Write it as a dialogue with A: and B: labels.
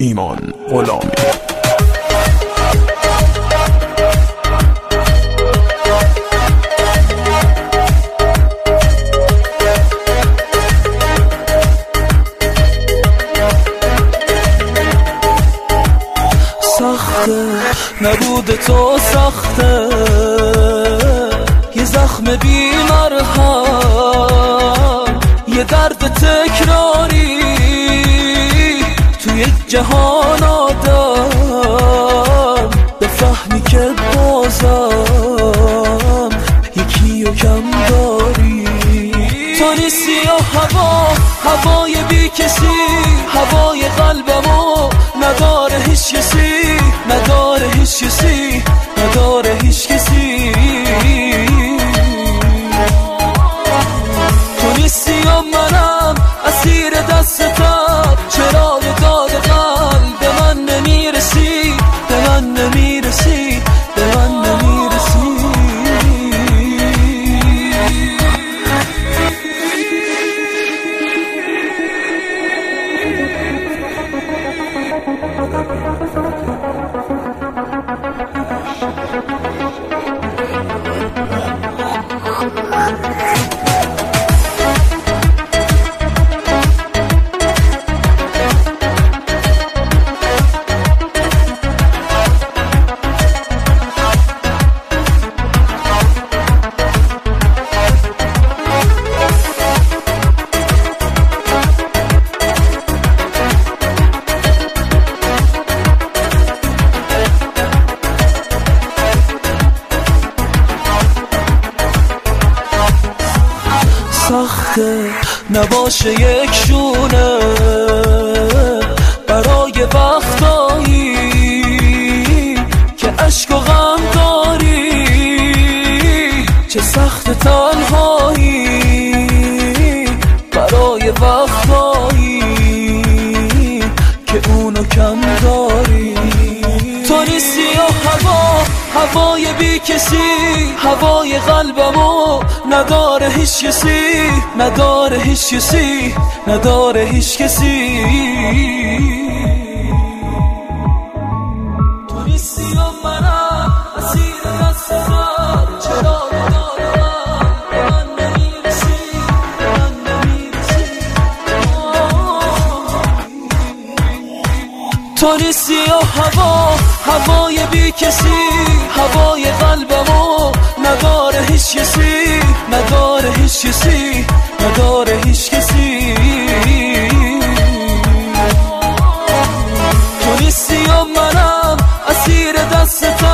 A: ایمان غلامی.
B: سخته نبود تو، سخته یه زخم بی مرهم، یه درد تکراری توی جهان آدم، بفهمی که بازم یکی و کم داری. تو نیستی و هوای بی کسی، هوای قلبمو نداره هیچ کسی، نداره هیچ کسی، نداره هیچ کسی. تو نیستی و منم اسیر دستم، چرا به داد قلب به من نمیرسی، به من نمیرسی، به من نمیرسی. سخته نباشه یک شونه برای وقتایی که عشق و غم داری، چه سخت تنهایی برای وقتایی که اونو کم داری. تو نیستی و هوای بی کسی، هوای قلبمو نداره هیچ کسی، نداره هیچ کسی، نداره هیچ کسی. تو نیستی و منم اسیر دستم، چرا ندارم به من نمیرسی، به من نمیرسی. تو نیستی و هوای بی کسی، هوای قلبمو نداره هیچ کسی، نداره هیچ کسی، نداره هیچ کسی. تو نیستی و منم اسیر دستم،